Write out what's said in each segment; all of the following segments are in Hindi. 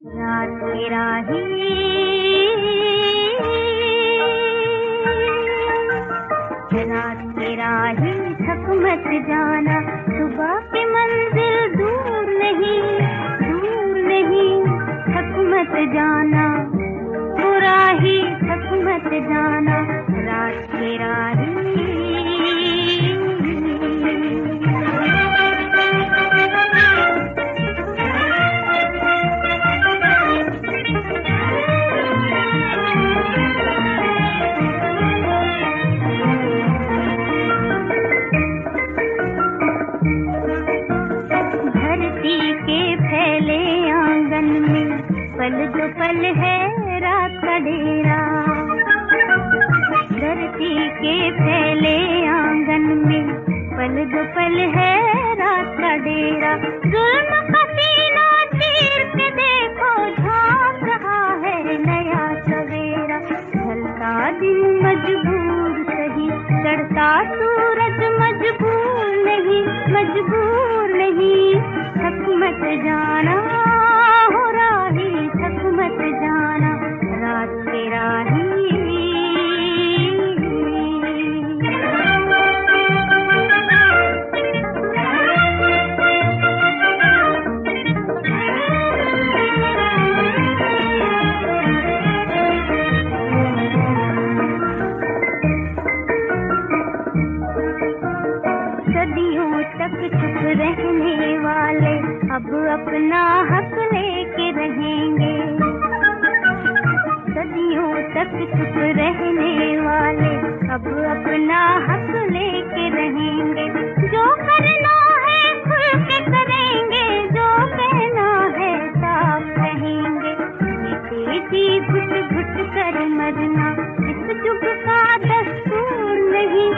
रात की राही थक मत जाना, सुबह की मंजिल दूर नहीं, थक मत जाना, बुरा ही थक मत जाना, रात की राही। पल जो पल है रात का डेरा, धरती के फैले आंगन में पल जो पल है रात का डेरा। जुल्म का सीना चीर के देखो, झांक रहा है नया सवेरा। ढलता दिन मजबूर सही, चढ़ता सूरज मजबूर नहीं, थक मत जाना, थक मत जाना, रात की राही। सदियों तक चुप रहने वाले अब अपना हक लेके रहेंगे, सदियों तक चुप रहने वाले अब अपना हक लेके रहेंगे। जो करना है खुल के करेंगे, जो कहना है साफ कहेंगे। जी घुट घुट कर मरना इस युग का दस्तूर नहीं,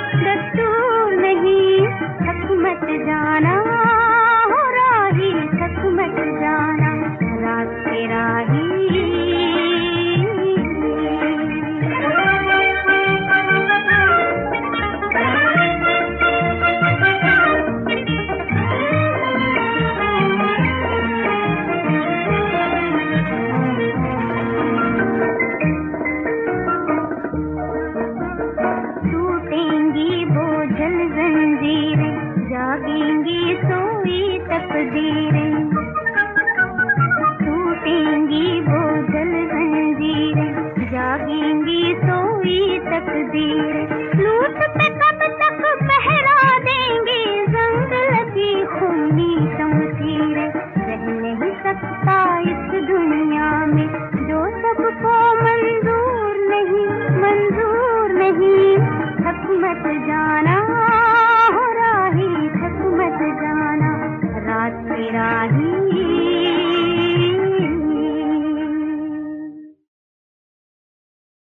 थक मत जाना, हो राही थक मत जाना, रात की राही। टूटेंगी बोझल जंजीरें, जागेंगी सोई तकदीरें, टूटेंगी बोझल जंजीरें, जागेंगी सोई तकदीरें। लूट पे कब तक पहरा देंगे, जंग लगी खूनी शमशीरें। रह नहीं सकता इस दुनिया में जो सबको मंजूर नहीं, थक मत जाना।